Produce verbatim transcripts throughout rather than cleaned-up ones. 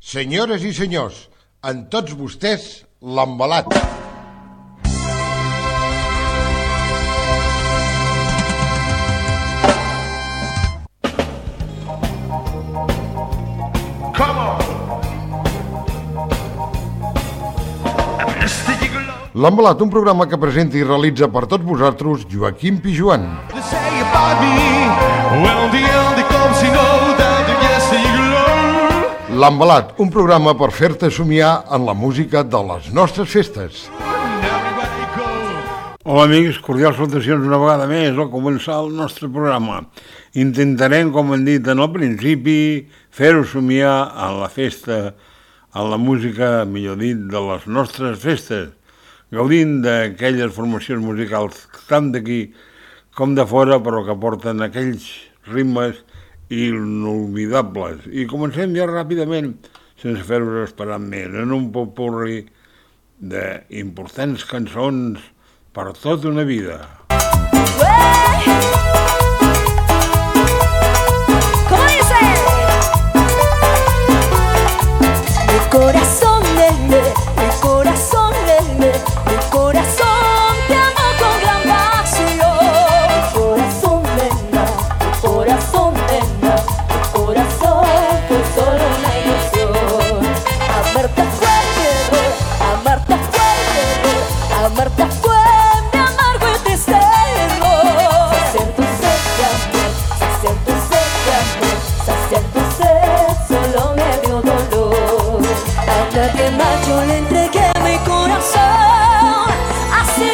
Senyores i senyors, amb tots vostès, l'Envelat. L'Envelat, un programa que presenta i realitza per tots vosaltres Joaquim Pijuan. L'Envelat, un programa per fer-te somiar en la música de les nostres festes. Hola amics, cordials salutacions una vegada més al començar el nostre programa. Intentarem, com hem dit en el principi, fer-ho somiar en la festa, en la música, millor dit, de les nostres festes, gaudint d'aquelles formacions musicals tant d'aquí com de fora, però que porten aquells ritmes inolvidables. I comencem ja ràpidament, sense fer-vos esperar més, en un popurri d'importants cançons per tota una vida. ¿Cómo dice? Mi corazón, nene, mi corazón, nene, mi corazón te amo con gran pasión. Mi corazón, nena, mi corazón, nena, mi corazón fue solo una ilusión. Amarte fue mi error, amarte fue mi error, amarte fue mi amargo y triste error. Saciar tu sed de amor, saciar tu sed de amor, saciar tu sed solo me dio dolor. Hasta que más yo le entregué mi corazón, así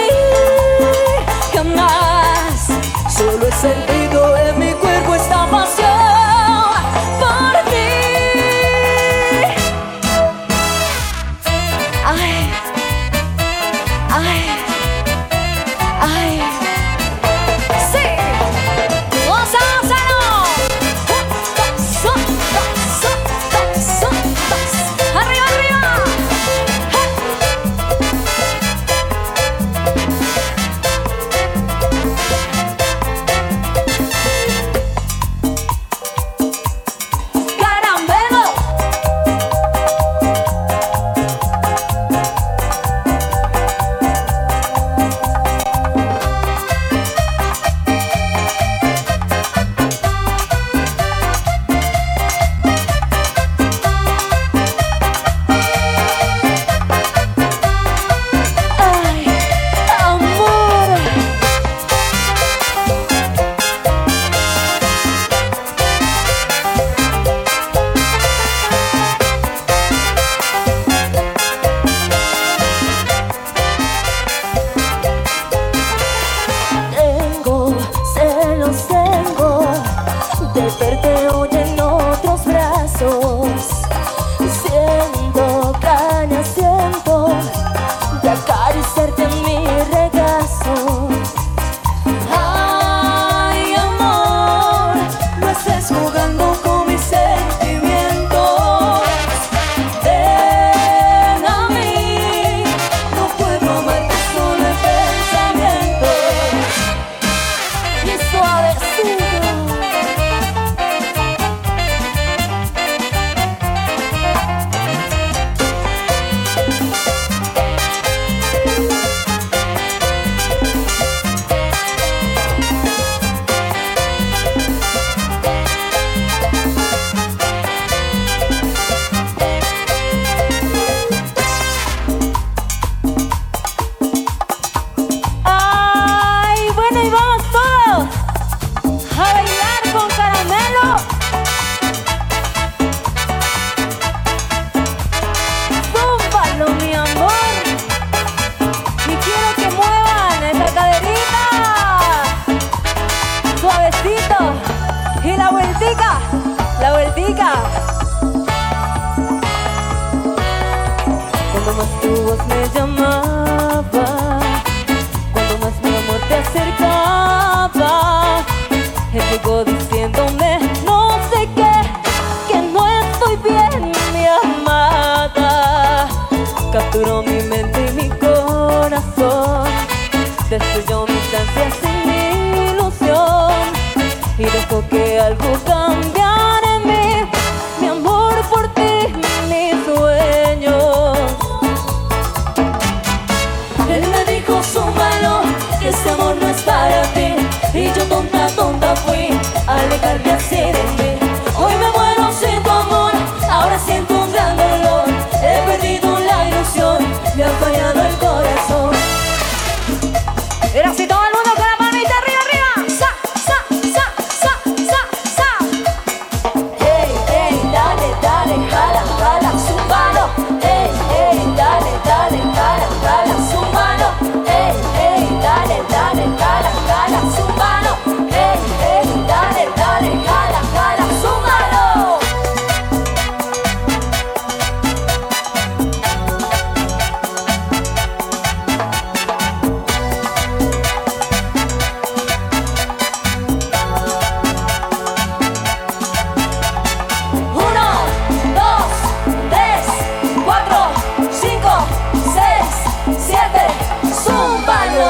jamás. Solo he sentido en mi cuerpo esta pasión por ti. Ay, ay, ay, sí. Vamos a hacerlo. Un, dos, un, dos, un, dos, un, dos. Arriba, arriba. Caramelo. Ay, amor. Tengo, celos tengo de verte hoy en otros brazos. Siento ganas, siento de acariciarte en mi regazo. Ay, amor, no estés jugando con mis sentimientos. Ven a mí, no puedo amarte solo en pensamientos. Y suavecito. Ay, bueno, y vamos todos a bailar con Caramelo. Zúmbalo, mi amor. Y quiero que muevan esa caderita. Suavecito. Y la vueltica, la vueltica. Cuando más tu voz me llamaba, cuando más mi amor te acercaba, él llegó diciéndome no sé qué, que no estoy bien, mi amada. Capturó mi mente y mi corazón, destruyó mis ansias y mi ilusión, y dejó que algo cambiara en mí. Mi amor por ti, mi olvidarte así de mí. Hoy me muero sin tu amor, ahora siento un gran dolor. He perdido la ilusión, me ha fallado el corazón. Era así todo el mundo con la palmita arriba, arriba. Sa, sa, sa, sa, sa, sa. Hey, hey, dale, dale, jala, jala su mano. Hey, hey, dale, dale, jala, jala su mano. Hey, hey, dale, dale, jala, jala su mano. Hey, hey, dale, dale, jala, jala su mano. Uno, dos, tres, cuatro, cinco, seis, siete, zúmbalo.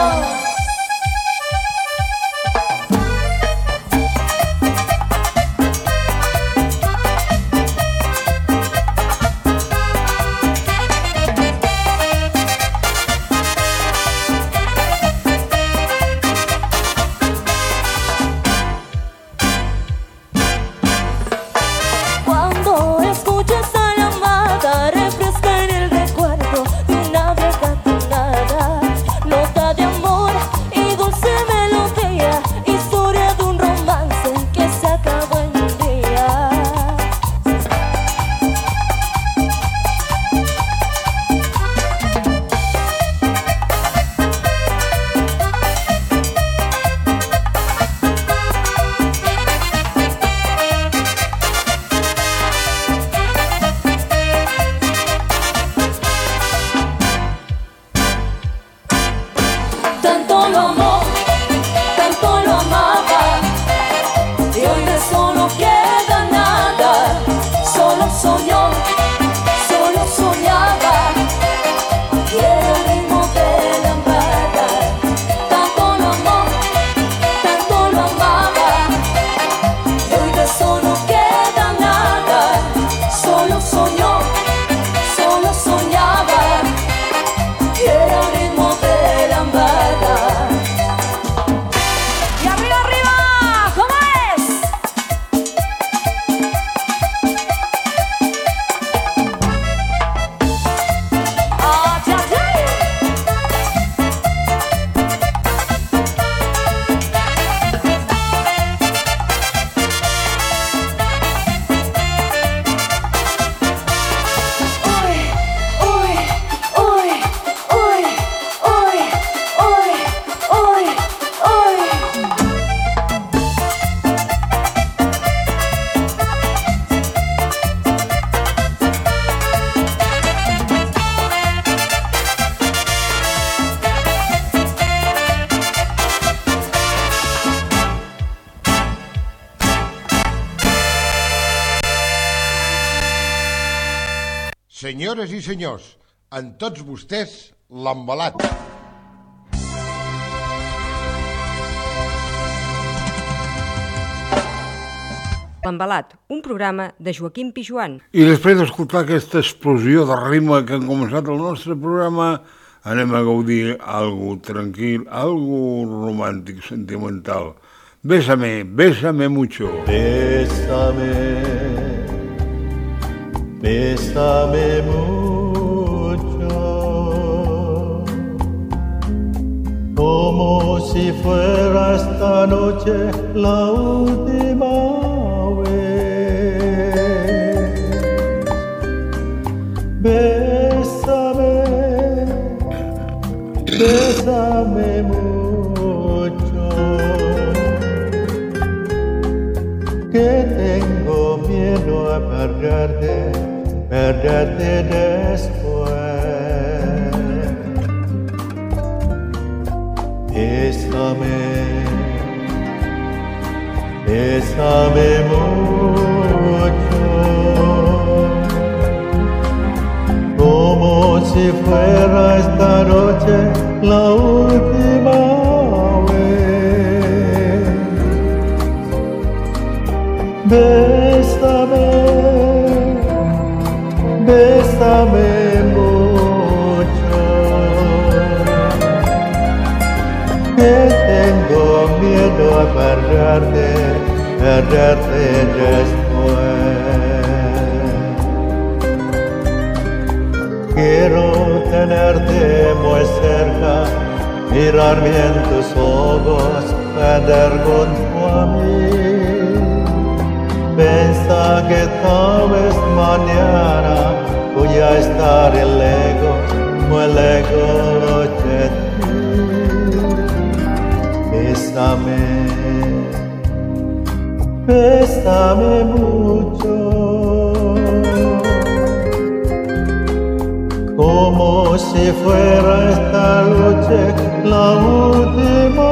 Cuando escuchas a la amada, refresca en el recuerdo de una vieja tonada. Nota de amor y dulce melodía, historia de un romance que se acabó en un día. Tanto lo amó, tanto lo amaba, y hoy de eso no queda nada. Solo soñó, solo soñaba, y era el ritmo de la lambada. Tanto lo amó, tanto lo amaba, y hoy de eso no queda nada. Solo soñó, solo soñaba, y era el ritmo de la lambada. Y arriba, arriba, ¿cómo es? Ah, ya, ya. Uy, uy, uy, uy, uy, uy, uy, uy. Senyores i senyors, en tots vostès, l'embalat. L'Embalat, un programa de Joaquim Pijuan. I després d'escoltar aquesta explosió de ritme que han començat el nostre programa, anem a gaudir algo tranquil, algo romàntic, sentimental. Bésame, bésame mucho. Bésame, bésame mucho, como si fuera esta noche la última vez. Bésame, bésame mucho, que tengo miedo a perderte, perderte después. Bésame, bésame mucho, como si fuera esta noche la última vez. Bésame, bésame mucho, que tengo miedo a perderte, perderte después. Quiero tenerte muy cerca, mirarme en tus ojos, perder junto a mí. Pensa que tal vez mañana voy a estar lejos, muy lejos de ti. Bésame, bésame mucho, como si fuera esta noche la última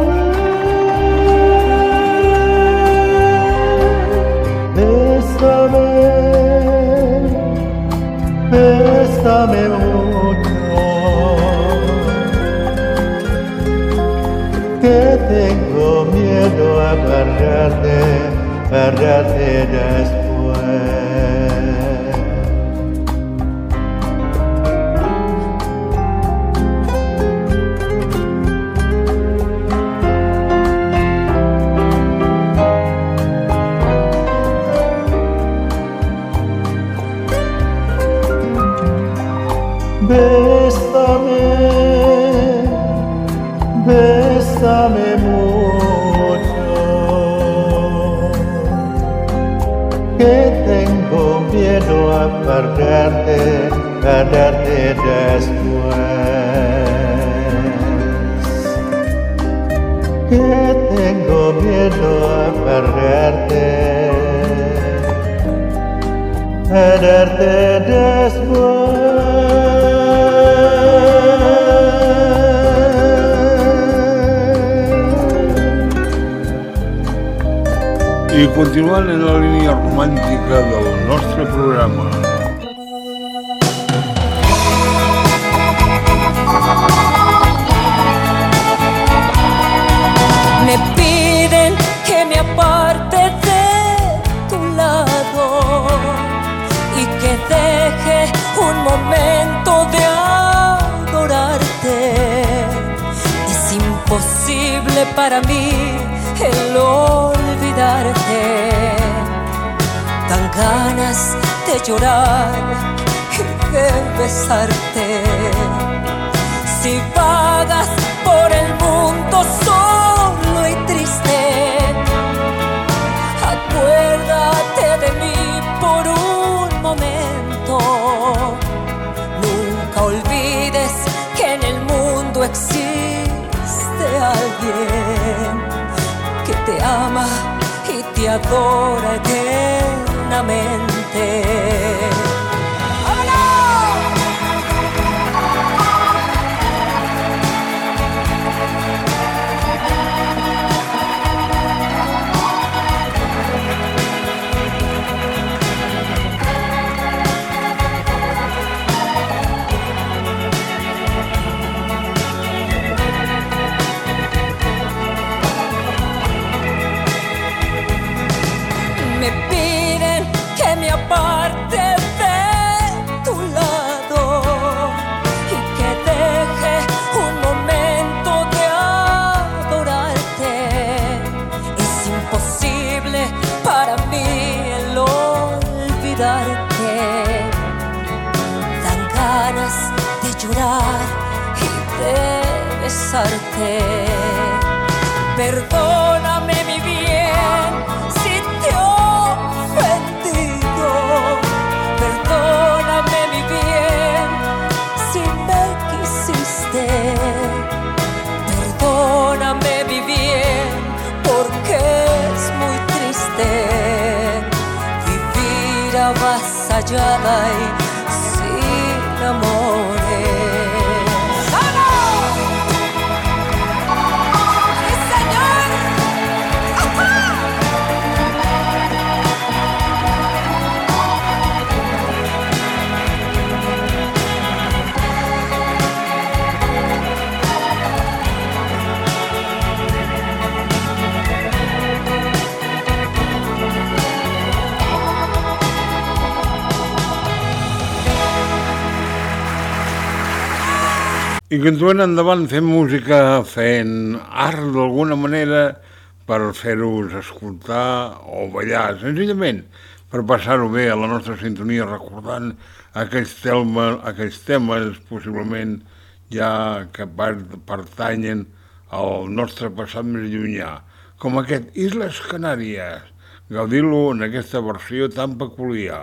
vez. Bésame, bésame mucho, que tengo miedo a perderte, perderte después. Bésame, bésame mucho, que tengo miedo a perderte, perderte después. Que tengo miedo a perderte, perderte después. I continuant en la línia romàntica del nostre programa. Me piden que me aparte de tu lado y que deje un momento de adorarte. Es imposible para mí el olvidarte. Dan ganas de llorar y de besarte. Si vagas por el mundo solo y triste, acuérdate de mí por un momento. Nunca olvides que en el mundo existe alguien que te ama y te adora eternamente. Aparte de tu lado y que deje un momento de adorarte. Es imposible para mí el olvidarte. Dan ganas de llorar y de besarte. Perdóname mi bien si te ofendí. Perdóname mi bien si me quisiste. Perdóname mi bien porque es muy triste vivir avasallada y sin amores. I continuem endavant fent música, fent art d'alguna manera, per fer-vos escoltar o ballar, senzillament per passar-ho bé a la nostra sintonia, recordant aquells, telma, aquells temes possiblement ja que pertanyen al nostre passat més llunyà, com aquest Isles Canàries. Gaudir-lo en aquesta versió tan peculiar.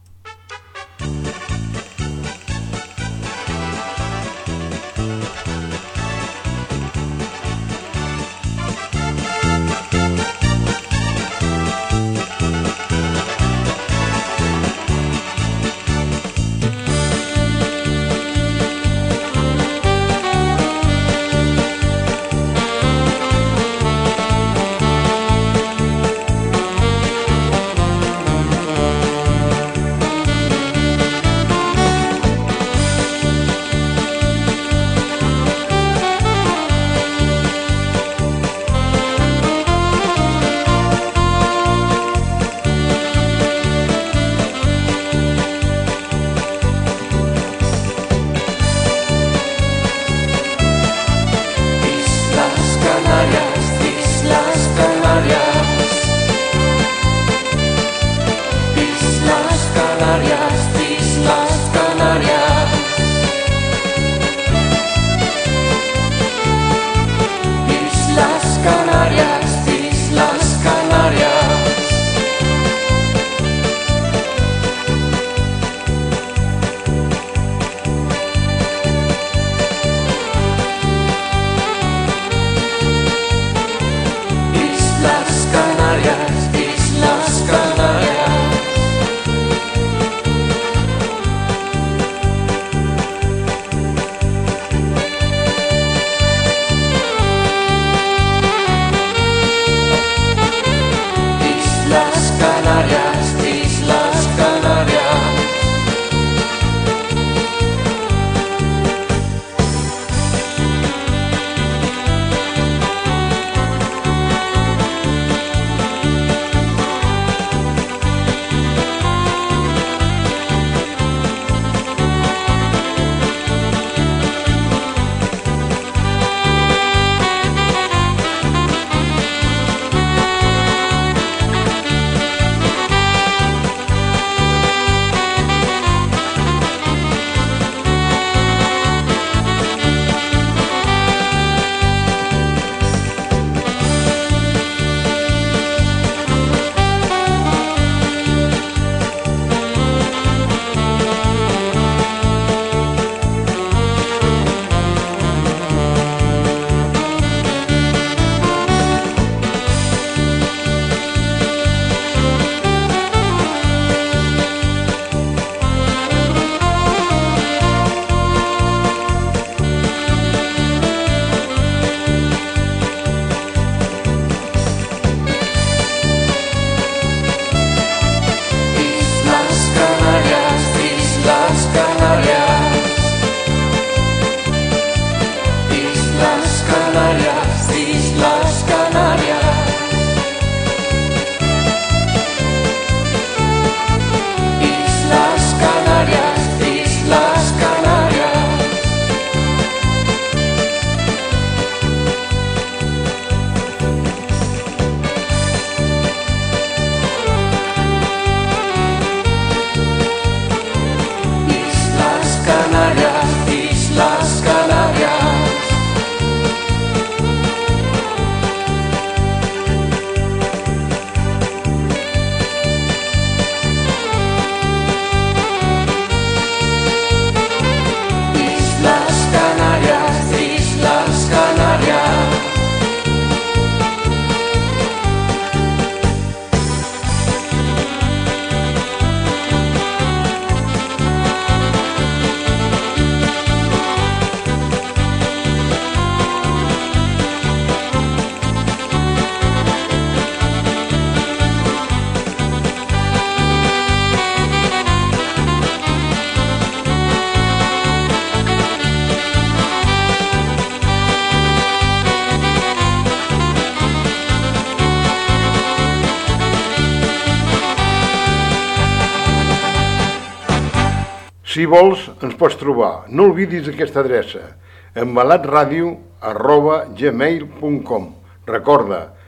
Si vols, ens pots trobar. No oblidis aquesta adreça, embalatradio arroba gmail punt com. Recorda,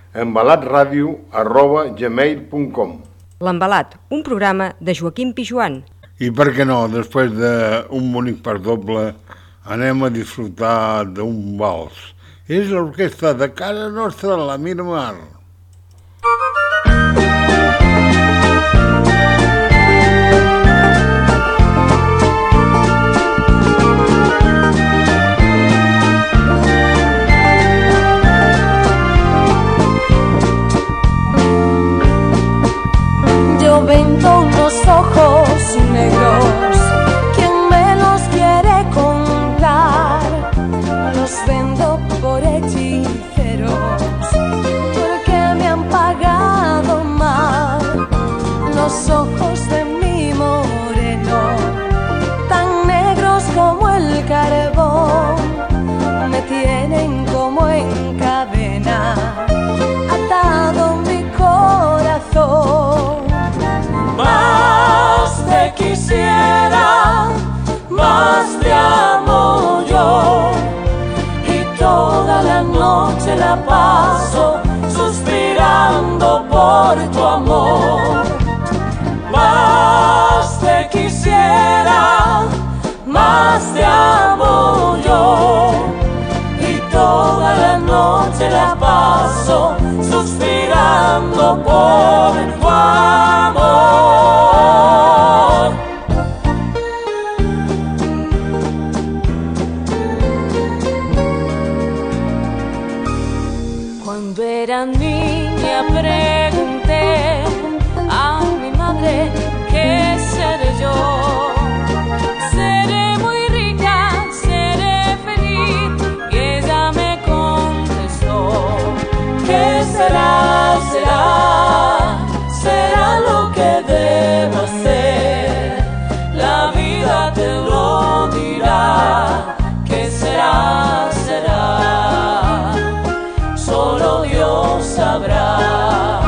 embalatradio arroba gmail punt com. L'Embalat, un programa de Joaquim Pijuan. I per què no, després d'un bonic per doble, anem a disfrutar d'un vals. És l'orquestra de casa nostra, la Miramar. Yo vendo unos ojos negros, ¿quién me los quiere comprar? Los vendo por hechiceros, porque me han pagado mal. Los ojos de mi moreno, tan negros como el carbón, me tienen como en cadena, atado mi corazón. Más te quisiera, más te amo yo, y toda la noche la paso suspirando por tu amor. Más te quisiera, más te amo yo, y toda la noche la paso suspirando por tu amor. Cuando era niña pregunté a mi madre qué seré yo. Seré muy rica, seré feliz, y ella me contestó: ¿qué será? Será, será lo que debo hacer. La vida te lo dirá. ¿Qué será? Será. Solo Dios sabrá.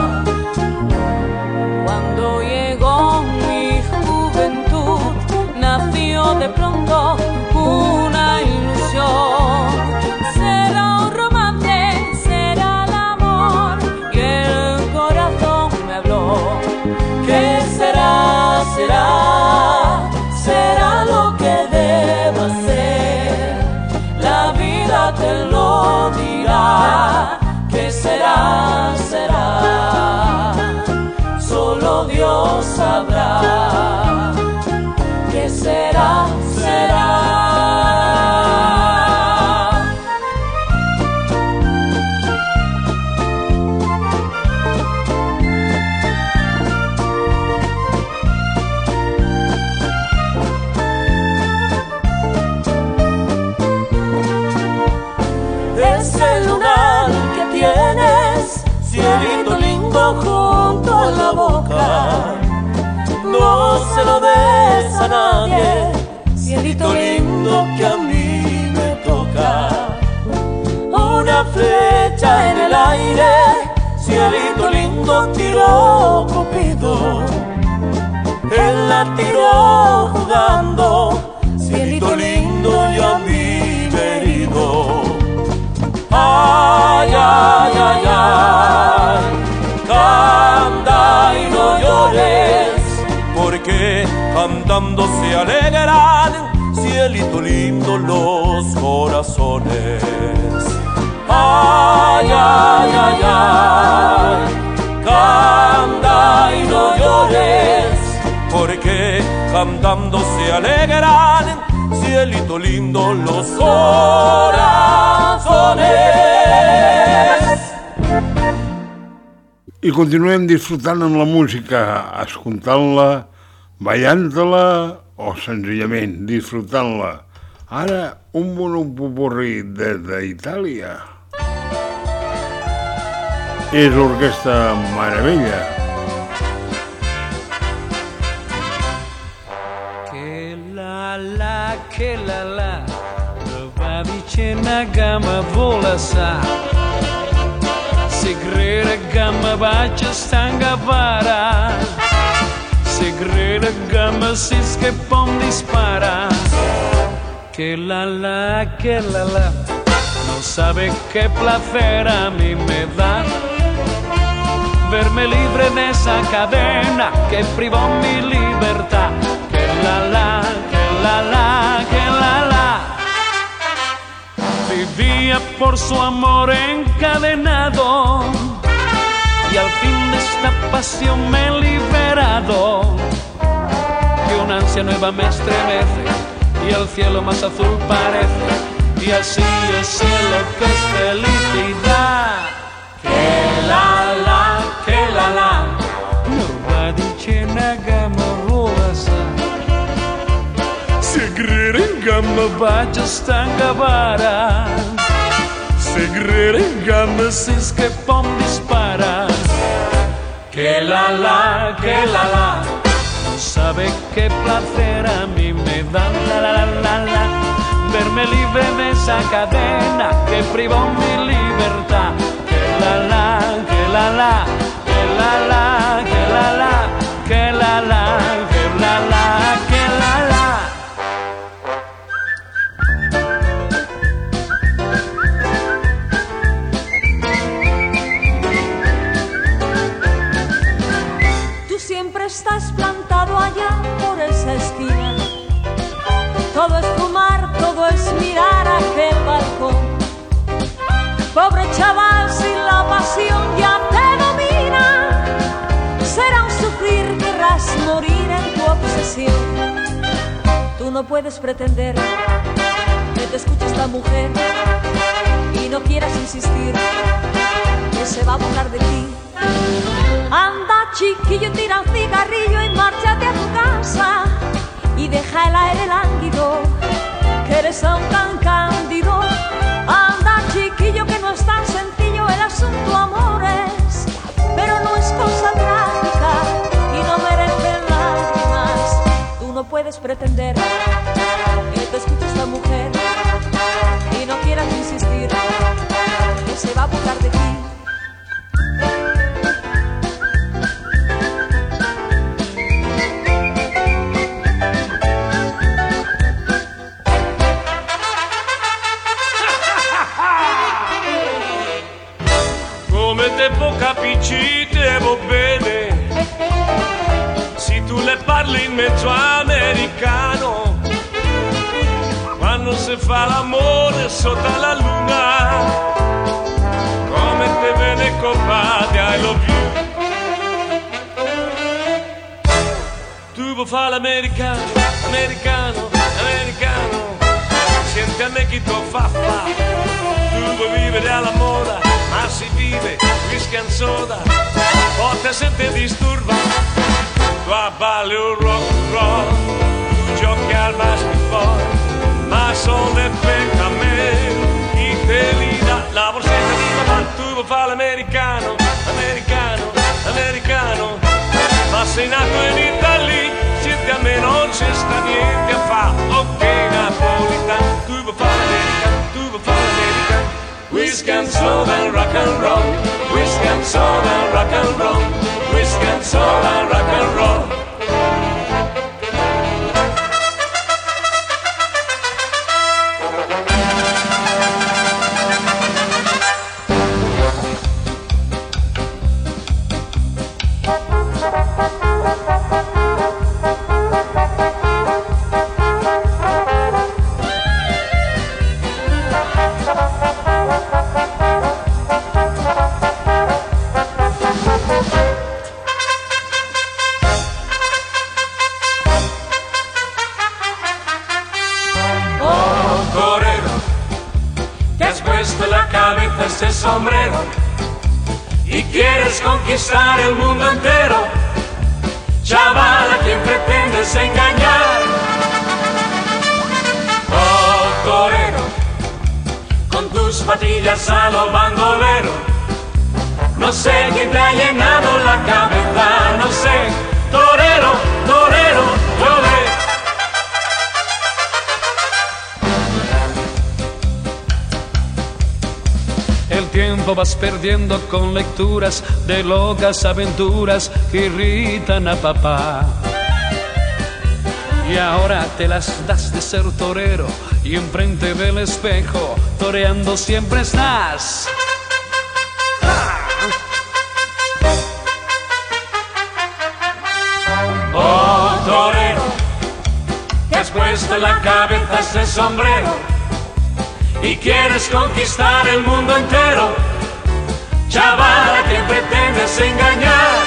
Cuando llegó mi juventud, nació de pronto una ilusión. Será un romance, será el amor, y el corazón me habló. ¿Qué será? Será, será lo que debo hacer. La vida te lo dirá. ¿Qué será? Será. Solo Dios sabrá. ¿Qué será? Será. Ese lunar que tienes, cielito lindo junto a la boca, no se lo des a nadie, cielito lindo que a mí me toca. Una flecha en el aire, cielito lindo tiró Cupido, él la tiró jugando, cielito lindo y a mí me herido. Ay, ay, ay, ay, canta y no llores, porque cantando se alegrarán, cielito lindo, los corazones. Ay, ay, ay, ay, canta y no llores, porque cantando se alegrarán, cielito lindo, los corazones. I continuem disfrutant amb la música, escoltant-la, ballant-la o senzillament disfrutant-la. Ara un bon popurrí des d'Itàlia. És l'orquestra Maravella. Che la la, che la la, va vicina gamma vola sa. Segreta gamma bacia stanga para. Segreta gamma sis che pom dispara. Che la la, che la la, no sabe qué placer a mí me da. verme libre de esa cadena que privó mi libertad. Que la la, que la la, que la la. Vivía por su amor encadenado y al fin de esta pasión me he liberado. Que una ansia nueva me estremece y el cielo más azul parece, y así el cielo que es felicidad. Que la la, que la la, nobody chenagamarulasa. Segregama baja stangavara, segregama sis que pom dispara. Que la la, que la la, no sabe qué placer a mí me da la la la la. Verme libre de esa cadena que privó mi libertad. Que la la, que la la, que la la, que la la, que la la, que la la, que la la. Tú siempre estás plantado allá por esa esquina. Todo es fumar, todo es mirar aquel balcón. Pobre chaval, si la pasión ya te domina, será un sufrir, querrás morir en tu obsesión. Tú no puedes pretender que te escuche esta mujer y no quieras insistir que se va a burlar de ti. Anda, chiquillo, tira un cigarrillo y márchate a tu casa y deja el aire lánguido, que eres aún tan cándido. Anda, chiquillo, que no es tan sencillo el asunto, amores, pero no es cosa trágica y no merece lágrimas. Tú no puedes pretender que te escuche esta mujer y no quieras insistir que se va a burlar de ti. Capicitevo bene, se tu le parli in mezzo americano, quando si fa l'amore sotto la luna, come te viene copate, I love you. Tu vuoi fare l'americano, americano, americano, senti a me chi tu fa fa, tu vuoi vivere alla moda, ma si vive whisky and soda, o te sente disturba, tu abballi un rock and roll, tu giochi al basketball, ma son de peccamento, chi te li dà la borsetta di papà, tu vuoi fare l'americano, americano, americano, ma sei nato in Italia, siete a me non c'è sta niente a fa, ok napolitano, tu vuoi fare l'americano, tu vuoi fare l'americano. Whiskey and soda and rock and roll, whiskey and soda and rock and roll, whiskey and soda and rock and roll. Sombrero y quieres conquistar el mundo entero, chaval, a quien pretendes engañar. Oh, torero, con tus patillas a lo bandolero, no sé quién te ha llenado la cabeza, no sé, torero, torero, yo le. El tiempo vas perdiendo con lecturas de locas aventuras que irritan a papá. Y ahora te las das de ser torero y enfrente del espejo toreando siempre estás. te has puesto en la cabeza ese sombrero y quieres conquistar el mundo entero. Chavala, que pretendes engañar.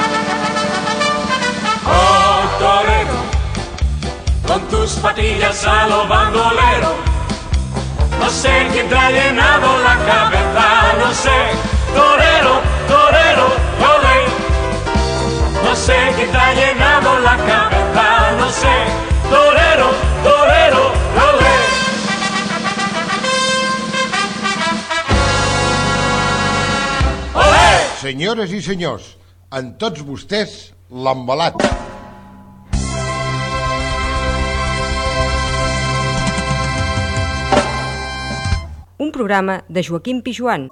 Oh, torero, con tus patillas a lo bandolero. No sé quién te ha llenado la cabeza, no sé. Torero, torero, olé. No sé quién te ha llenado la cabeza, no sé. Torero, torero, olé. Olé! Senyores i senyors, en tots vostès, l'Envelat. Un programa de Joaquim Pijuan.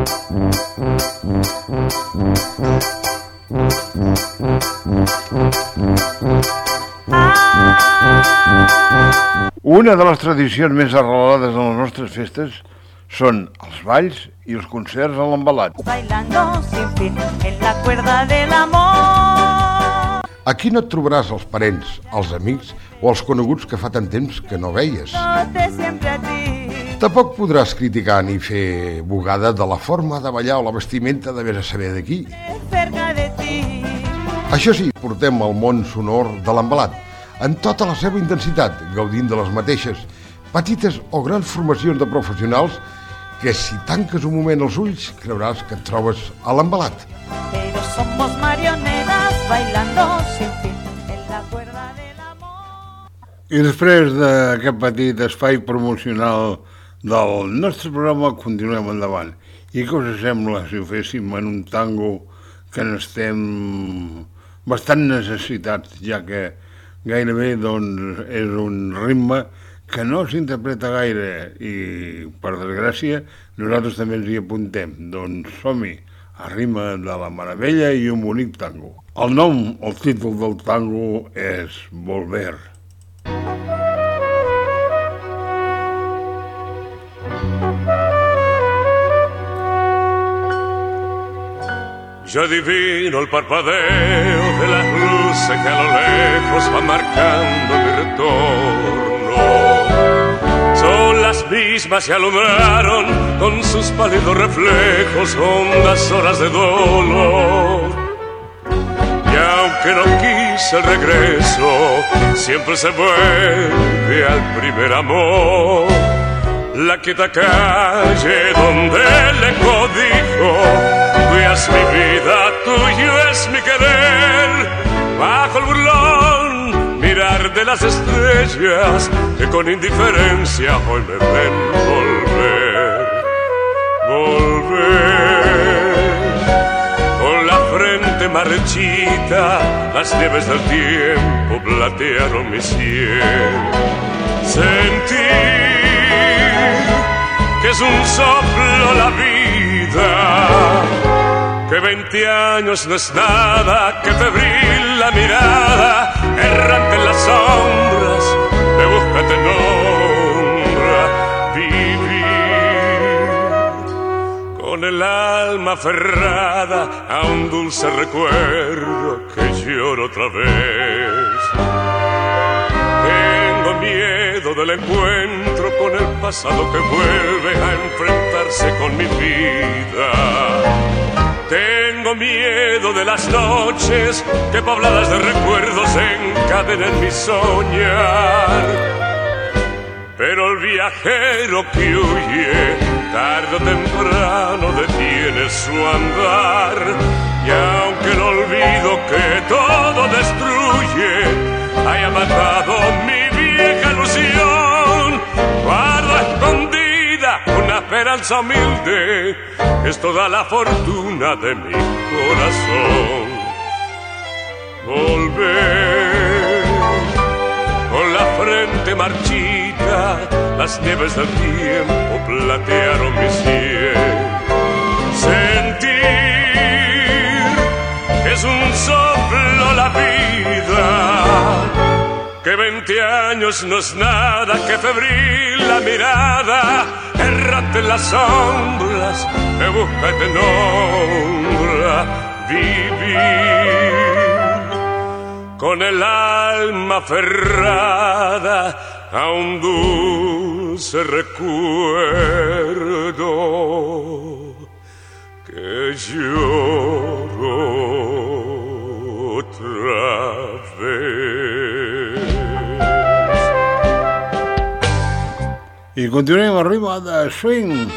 Una de les tradicions més arrelades en les nostres festes són els balls i els concerts a l'Envelat. Bailando sin fin en la cuerda del amor. Aquí no et trobaràs els parents, els amics o els coneguts que fa tant temps que no veies. Siempre a ti. Tampoc podràs criticar ni fer bugada de la forma de ballar o la vestimenta de vés a saber d'aquí. Cerca de ti. Això sí, portem el món sonor de l'Envelat, en tota la seva intensitat, gaudint de les mateixes, petites o grans formacions de professionals que si tanques un moment els ulls creuràs que et trobes a l'Envelat. Pero somos marionetas bailando sin fin en la cuerda del amor. I després d'aquest petit espai promocional del nostre programa continuem endavant. I què us sembla si ho féssim en un tango que n'estem bastant necessitats, ja que gairebé doncs, és un ritme que no s'interpreta gaire i, per desgràcia, nosaltres també ens hi apuntem. Doncs som-hi, a ritme de la meravella i un bonic tango. El nom, el títol del tango és Volver. Yo adivino el parpadeo de las luces que a lo lejos van marcando mi retorno. Son las mismas que alumbraron con sus pálidos reflejos hondas horas de dolor. Y aunque no quise el regreso, siempre se vuelve al primer amor. La quieta calle donde el eco dijo: tuya es mi vida, tuyo es mi querer. Bajo el burlón mirar de las estrellas que con indiferencia hoy me ven volver. Volver. Con la frente marchita, las nieves del tiempo platearon mi sien. Sentí que es un soplo la vida, que veinte años no es nada, que febril la mirada, errante en las sombras, me busca, te nombra, vivir con el alma aferrada a un dulce recuerdo que lloro otra vez. Tengo miedo del encuentro con el pasado que vuelve a enfrentarse con mi vida. Tengo miedo de las noches que pobladas de recuerdos encadenen mi soñar. Pero el viajero que huye tarde o temprano detiene su andar. Y aunque el olvido que todo destruye haya matado mi vieja ilusión, guardo escondida una esperanza humilde, es toda la fortuna de mi corazón. Volver con la frente marchita, las nieves del tiempo platearon mi sien. Sentir que es un soplo la vida, que veinte años no es nada, que febril la mirada, errante en las sombras, me busca y te nombra, vivir con el alma aferrada a un dulce recuerdo que lloro otra vez. I continuem arriba de swing.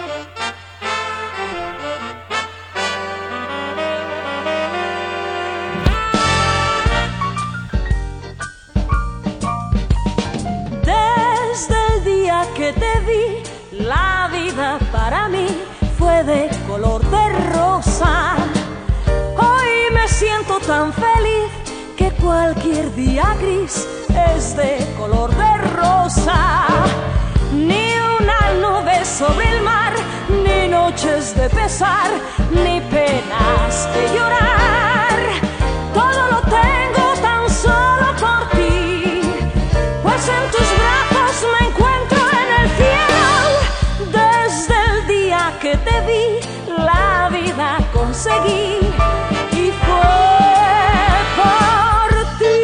Que te vi, la vida para mí fue de color de rosa. Hoy me siento tan feliz que cualquier día gris es de color de rosa. Ni una nube sobre el mar, ni noches de pesar, ni penas de llorar. Todo lo tengo tan solo por ti, pues en tus brazos me encuentro en el cielo. Desde el día que te vi, la vida conseguí y fue por ti.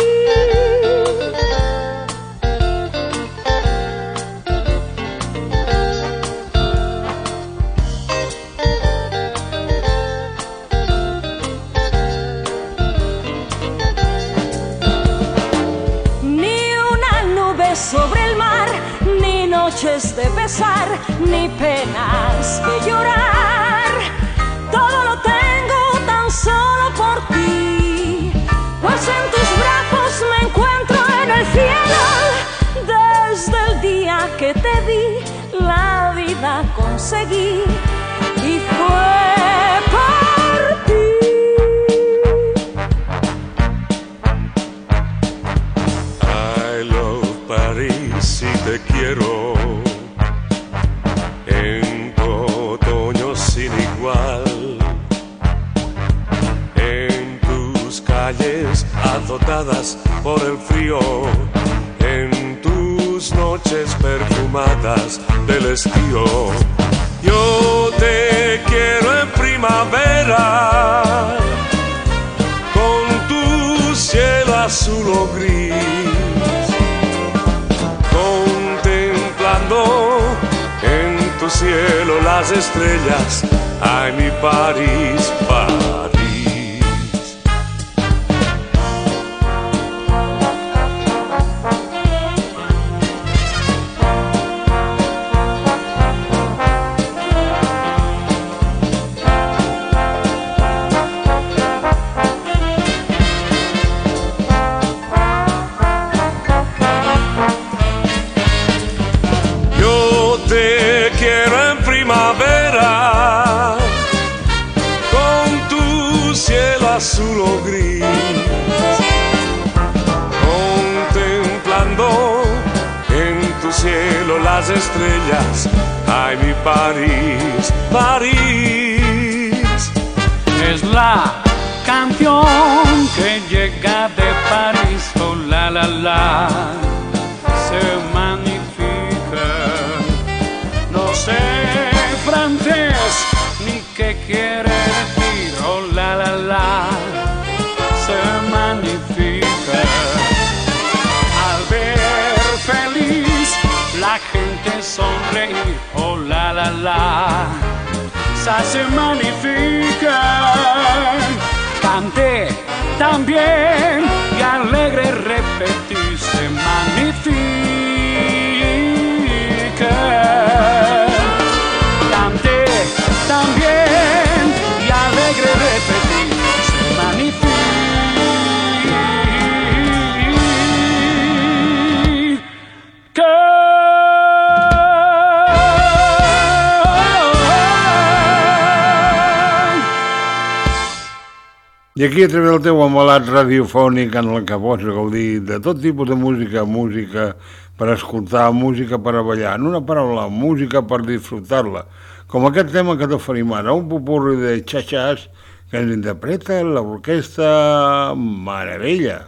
Ni una nube sobre el mar, ni noches de pesar, ni penas que llorar. Todo lo tengo tan solo por ti, pues en tus brazos me encuentro en el cielo. Desde el día que te vi, la vida conseguí y fue por ti. I love París y te quiero en tu otoño sin igual, en tus calles azotadas por el frío, en tus noches perfumadas del estío. Yo te quiero en primavera, con tu cielo azul o gris, contemplando en tu cielo las estrellas. Ay, mi París, París. Azul o gris, contemplando en tu cielo las estrellas. Ay, mi París, París. Es la canción que llega de París, oh la la la, se magnifica. No sé francés ni qué quiere decir, oh la la la, se magnifica. Al ver feliz la gente sonreír, oh la la la, se magnifica. Cante también y alegre repetir, se magnifica. Cante también y alegre repetir, se magnifica. I aquí a través del teu embalat radiofònic en el que pots gaudir de tot tipus de música, música per escoltar, música per a ballar, en una paraula, música per disfrutar-la, com aquest tema que t'oferim ara, un popurri de xaxàs que ens interpreta l'orquestra Meravella.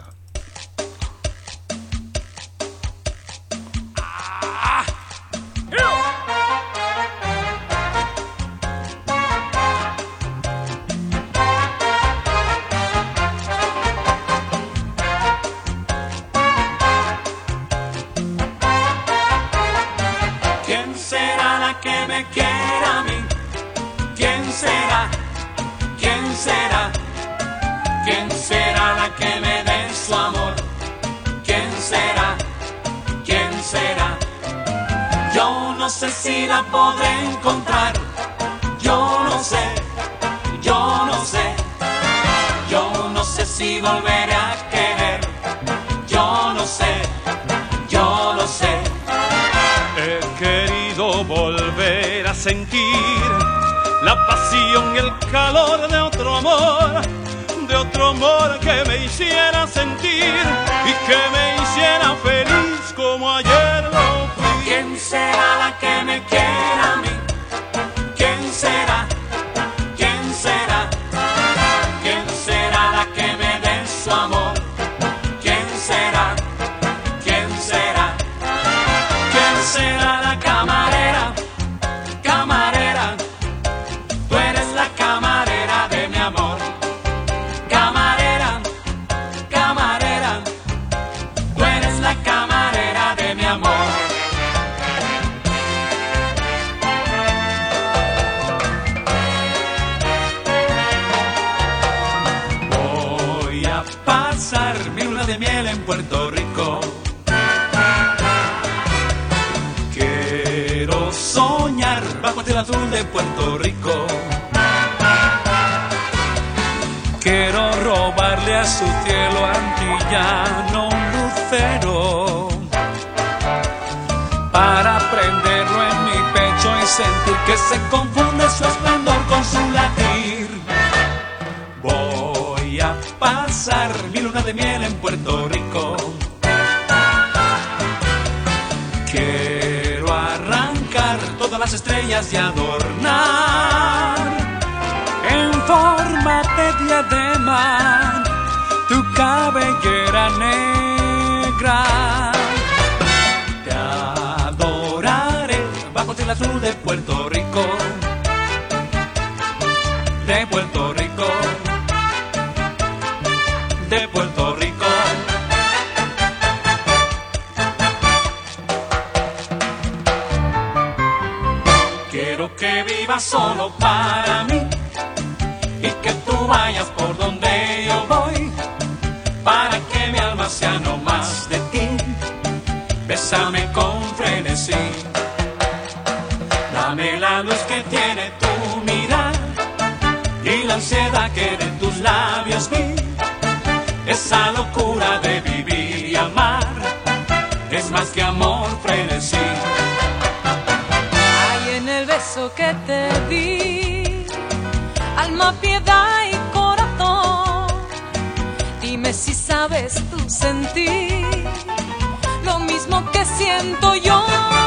la que me quiera a mí? ¿Quién será? ¿Quién será? ¿Quién será la que me dé su amor? ¿Quién será? ¿Quién será? Yo no sé si la podré encontrar. Yo no sé, yo no sé. Yo no sé si volveré a querer. Yo no sé, yo no sé. He querido volver a sentir la pasión y el calor de otro amor, de otro amor que me hiciera sentir y que me hiciera feliz como ayer lo fui. ¿Quién será la que me quiera a mí? ¿Quién será? ¿Quién será? ¿Quién será la que me dé su amor? ¿Quién será? ¿Quién será? ¿Quién será la camarera? Camarera, tú eres la camarera de mi amor. Camarera, camarera, tú eres la camarera de mi amor. Voy a pasar mi luna de miel en Puerto Rico. Quiero soñar bajo el cielo azul de Puerto Rico. Quiero robarle a su cielo antillano un lucero para prenderlo en mi pecho y sentir que se confunde su esplendor con su latir. Voy a pasar mi luna de miel en Puerto Rico. Quiero arrancar todas las estrellas y adornar en forma de diadema tu cabellera negra. Te adoraré bajo el cielo azul de Puerto Rico, de Puerto Rico, de Puerto Rico. Quiero que vivas solo para mí y que tú vayas por donde yo voy, para que mi alma sea no más de ti. Bésame con frenesí, dame la luz que tiene tu mirar y la ansiedad que de tus labios vi. Esa locura de vivir y amar es más que amor, frenesí. Hay en el beso que te di alma, piedad y corazón. Dime si sabes tú sentir lo mismo que siento yo.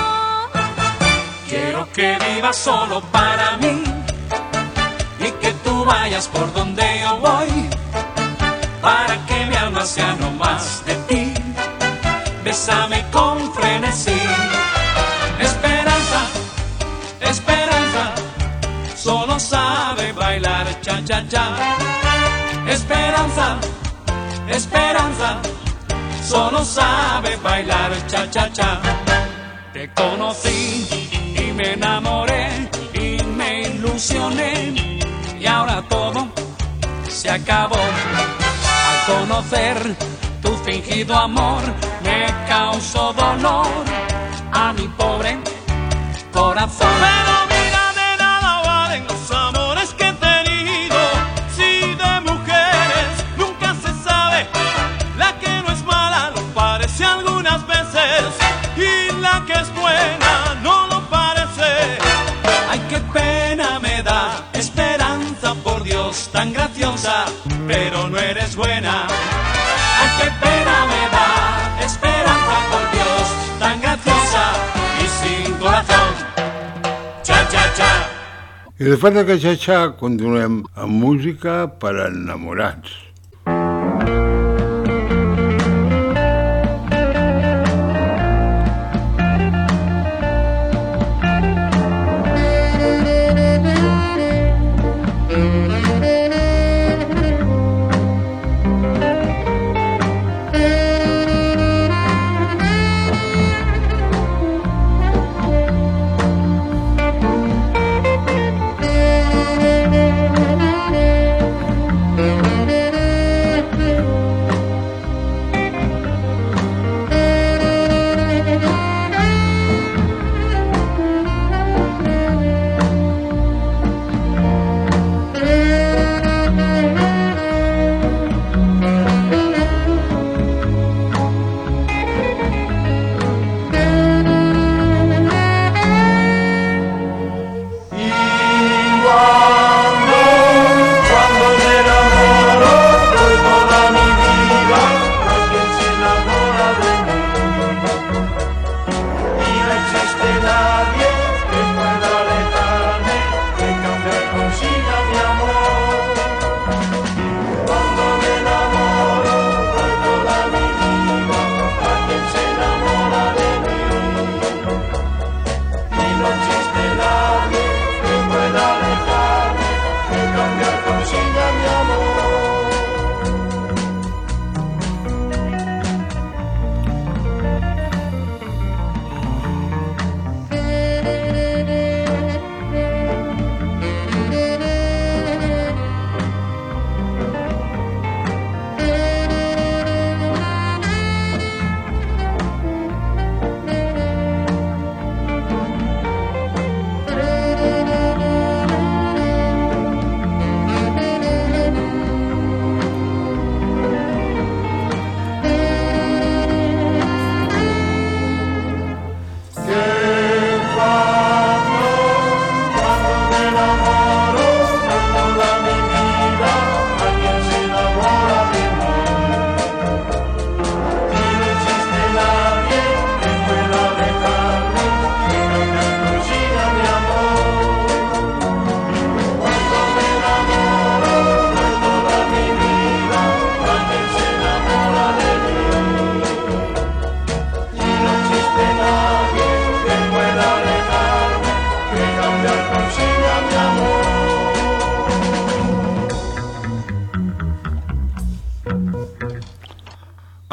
Quiero que vivas solo para mí y que tú vayas por donde yo voy, para que mi alma sea no más de ti. Bésame con frenesí. Esperanza, esperanza, solo sabe bailar cha-cha-cha. Esperanza, esperanza, solo sabe bailar cha-cha-cha. Te conocí y me enamoré y me ilusioné y ahora todo se acabó. Al conocer tu fingido amor me causó dolor a mi pobre corazón. Pero mira, de nada valen los amores que he tenido, si de mujeres nunca se sabe. La que no es mala lo parece algunas veces y la que es buena no lo parece. Ay, qué pena me da, esperanza, por Dios, tan graciosa, pero no eres buena. Ay, qué pena me da, esperanza, por Dios, tan graciosa y sin corazón. Cha, cha, cha. I després d'aquest xatxà continuem amb música per a enamorats.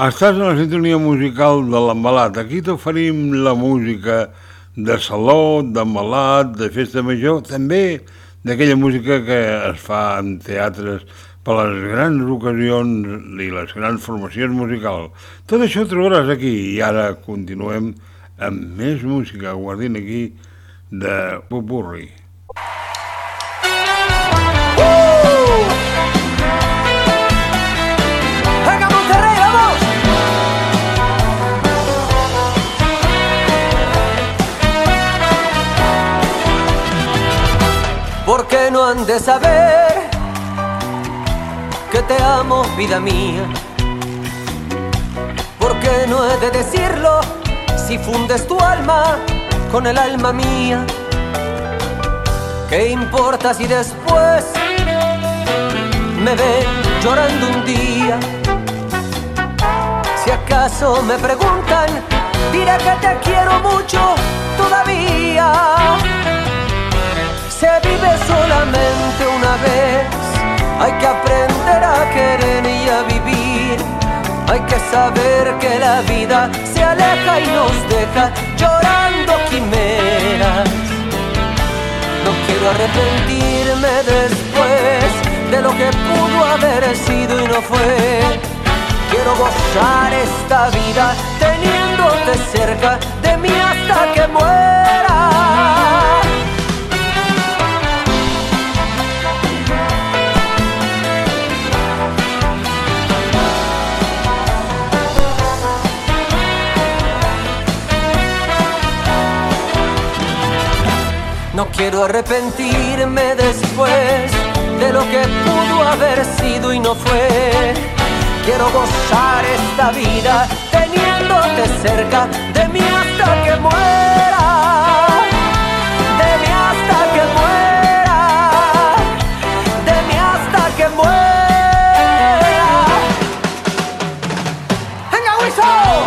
Estàs en la sintonia musical de l'Envelat. Aquí t'oferim la música de saló, d'envelat, de festa major, també d'aquella música que es fa en teatres per les grans ocasions i les grans formacions musicals. Tot això ho trobaràs aquí i ara continuem amb més música, guardint aquí de Popurri. Porque no han de saber que te amo, vida mía. Porque no he de decirlo si fundes tu alma con el alma mía. ¿Qué importa si después me ven llorando un día? Si acaso me preguntan, diré que te quiero mucho todavía. Se vive solamente una vez, hay que aprender a querer y a vivir. Hay que saber que la vida se aleja y nos deja llorando quimeras. No quiero arrepentirme después de lo que pudo haber sido y no fue. Quiero gozar esta vida teniéndote cerca de mí hasta que muera. No quiero arrepentirme después de lo que pudo haber sido y no fue. Quiero gozar esta vida teniéndote cerca de mí hasta que muera. De mí hasta que muera. De mí hasta que muera. ¡Venga, Wilson!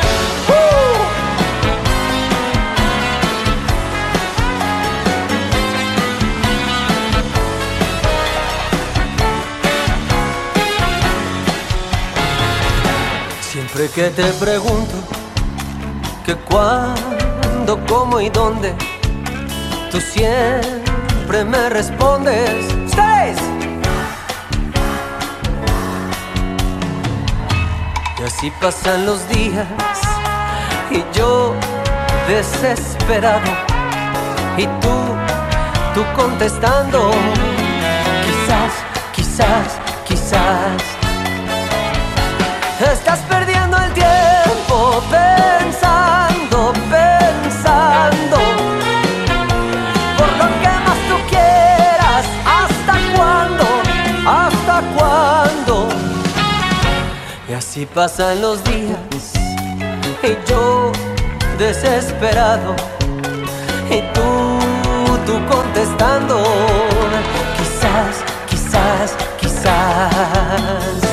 Siempre que te pregunto que cuándo, cómo y dónde, tú siempre me respondes ¡ustedes! Y así pasan los días y yo desesperado y tú, tú contestando quizás, quizás, quizás. Estás perdiendo el tiempo pensando, pensando por lo que más tú quieras. ¿Hasta cuándo? ¿Hasta cuándo? Y así pasan los días y yo desesperado y tú, tú contestando quizás, quizás, quizás.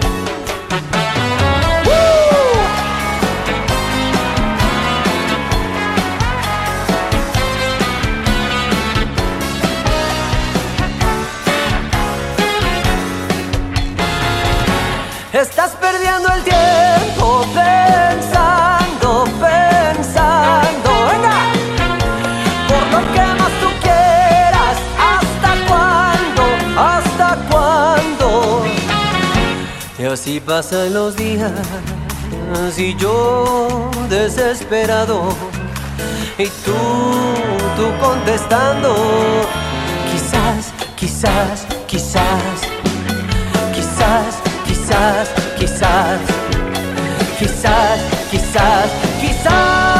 Estás perdiendo el tiempo pensando, pensando, venga, por lo que más tú quieras. ¿Hasta cuándo? ¿Hasta cuándo? Y así pasan los días y yo desesperado y tú, tú contestando quizás, quizás, quizás, quizás. Quizás, quizás, quizás, quizás, quizás.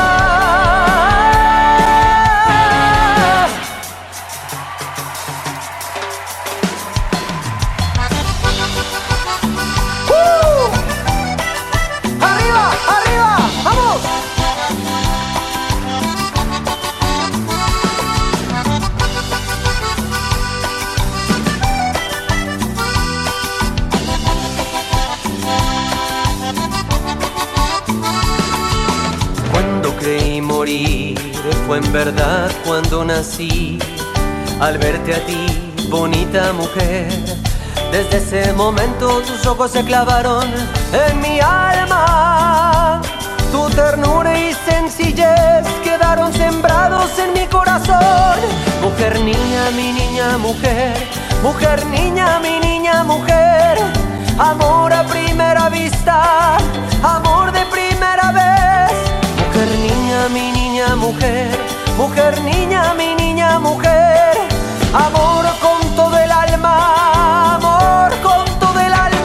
¡Uh! ¡Arriba, arriba! ¡Vamos! Fue en verdad cuando nací, al verte a ti, bonita mujer, Desde ese momento tus ojos se clavaron en mi alma. Tu ternura y sencillez quedaron sembrados en mi corazón. Mujer, niña, mi niña, mujer. Mujer, niña, mi niña, mujer. Amor a primera vista, amor de primera vez. Mujer, niña, mi niña, mujer. Mujer, niña, mi niña, mujer. Amor con todo el alma, amor con todo el alma.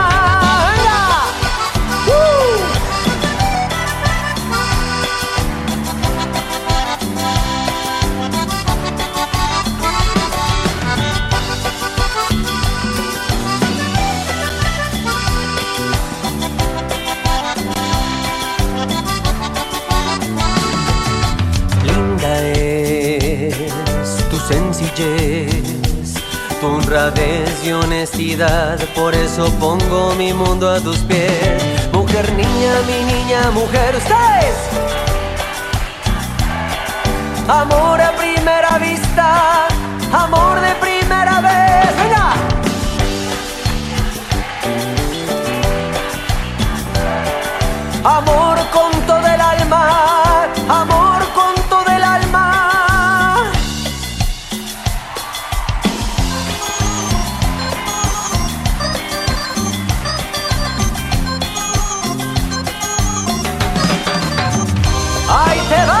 Sencillez, tu honradez y honestidad, por eso pongo mi mundo a tus pies. Mujer, niña, mi niña, mujer, ustedes. Amor a primera vista, amor de primera vez. Venga. Amor con todo el alma, amor con todo el alma. ¡Ahí te va!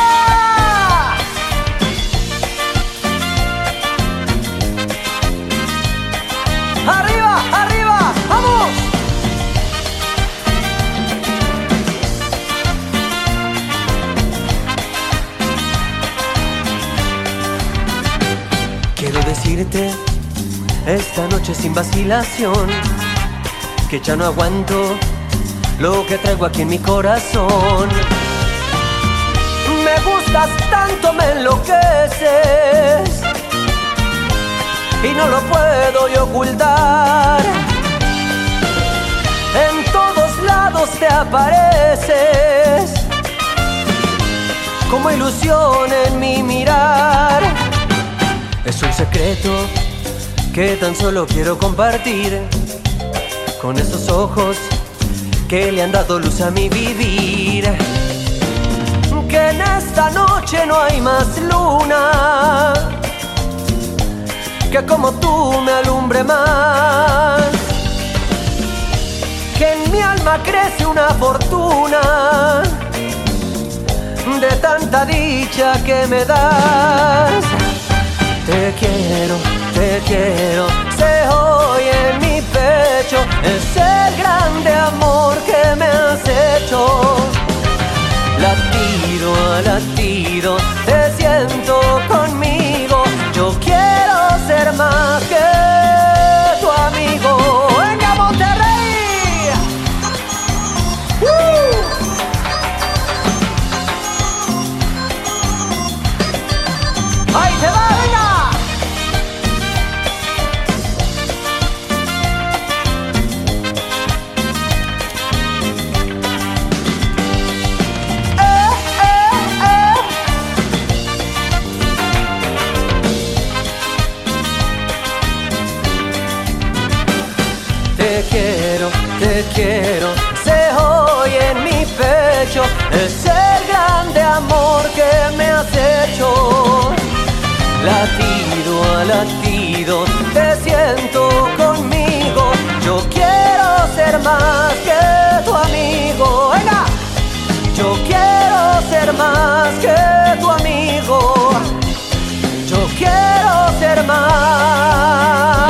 ¡Arriba, arriba! ¡Vamos! Quiero decirte esta noche sin vacilación que ya no aguanto lo que traigo aquí en mi corazón. Me gustas tanto, me enloqueces y no lo puedo yo ocultar. En todos lados te apareces como ilusión en mi mirar. Es un secreto que tan solo quiero compartir con esos ojos que le han dado luz a mi vivir. Que en esta noche no hay más luna que como tú me alumbre más. Que en mi alma crece una fortuna de tanta dicha que me das. Te quiero, te quiero, se oye en mi pecho ese grande amor que me has hecho. Latido a latido te siento conmigo. Yo quiero ser más que tu amigo. ¡Venga, Monterrey! ¡Uh! ¡Ahí te va, venga! Te quiero, te quiero, se oye en mi pecho ese grande amor que me has hecho. Latido a latido te siento conmigo. Yo quiero ser más que tu amigo. ¡Venga! Yo quiero ser más que tu amigo. Yo quiero ser más.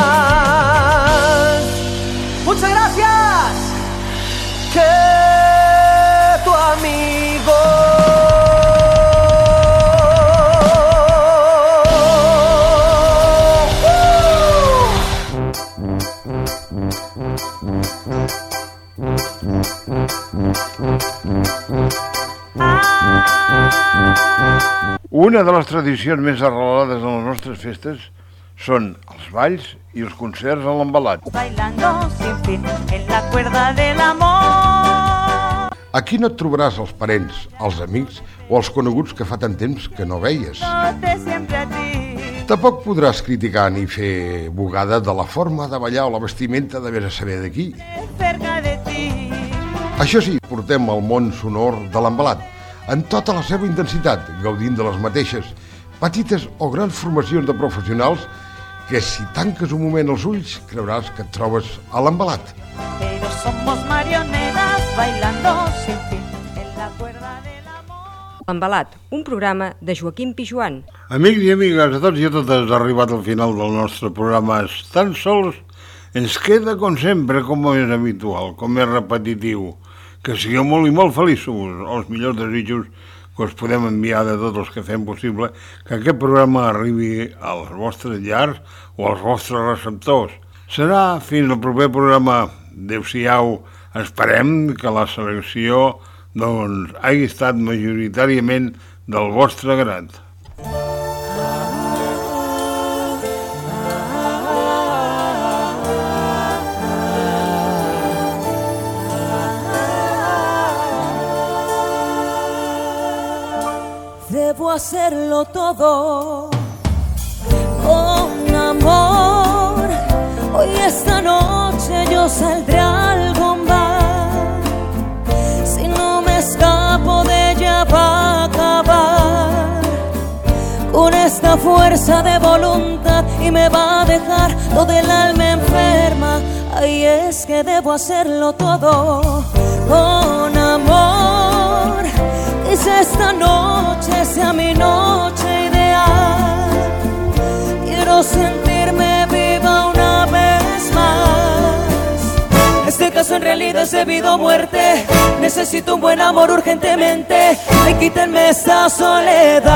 Muchas gracias. Que tu amigo. Una de les tradicions més arrelades en les nostres festes són els balls i els concerts a l'Envelat. Bailando sin fin en la cuerda del amor. Aquí no et trobaràs els parents, els amics o els coneguts que fa tant temps que no veies. Siempre a ti. Tampoc podràs criticar ni fer bugada de la forma de ballar o la vestimenta de vés a saber d'aquí. Això sí, portem el món sonor de l'embalat, en tota la seva intensitat, gaudint de les mateixes, petites o grans formacions de professionals que si tanques un moment els ulls creuràs que et trobes a l'embalat. Pero somos marionetas bailando sin fin en la cuerda del amor. L'embalat, un programa de Joaquim Pijuan. Amics i amigues, a tots i a totes, arribat al final del nostre programa. Tan sols ens queda, com sempre, com és habitual, com és repetitiu, que sigueu molt i molt feliços, els millors desitjos que us podem enviar de tots els que fem possible que aquest programa arribi als vostres llars o als vostres receptors. Serà fins al proper programa. Adéu-siau. Esperem que la selecció doncs, hagi estat majoritàriament del vostre grat. Debo hacerlo todo con amor. Hoy esta noche yo saldré al bar. Si no me escapo de ella va a acabar con esta fuerza de voluntad y me va a dejar toda el alma enferma. Ay, es que debo hacerlo todo con amor. Quizá esta noche sea mi noche ideal. Quiero sentirme viva una vez más. Este caso en realidad es debido a muerte. Necesito un buen amor urgentemente. Me quítenme esta soledad.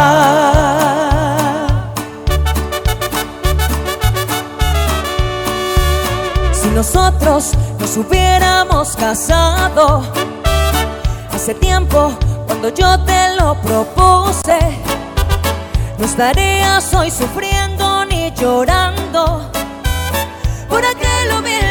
Si nosotros nos hubiéramos casado hace tiempo, cuando yo te lo propuse, no estarías hoy sufriendo ni llorando por aquel humilde